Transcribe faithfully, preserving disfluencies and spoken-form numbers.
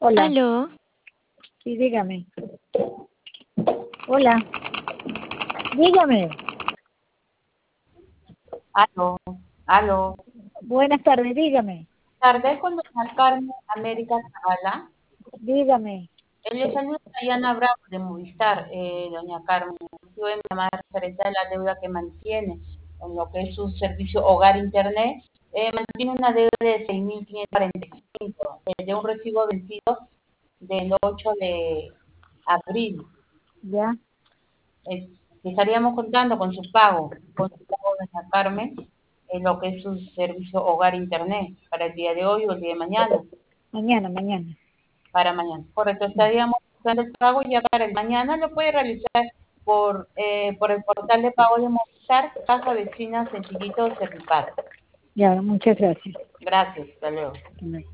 Hola, Aló, sí, dígame. Hola, dígame. Aló, aló. Buenas tardes, dígame. Tarde con doña Carmen América Zavala. Dígame. Eh, le saluda Diana Bravo de Movistar, eh, doña Carmen. Yo me llamar referente a la deuda que mantiene en lo que es su servicio hogar internet. Eh, mantiene una deuda de seis mil quinientos cuarenta y cinco, eh, de un recibo vencido del ocho de abril. ¿Ya? Eh, estaríamos contando con su pago, con su pago, doña Carmen, en lo que es su servicio hogar internet para el día de hoy o el día de mañana. Mañana, mañana. Para mañana. Correcto, estaríamos buscando el pago ya para el mañana. Lo puede realizar por eh, por el portal de pago de Movistar, Caja Vecina Sencillito Servipago. Ya, muchas gracias. Gracias, hasta luego. Bye.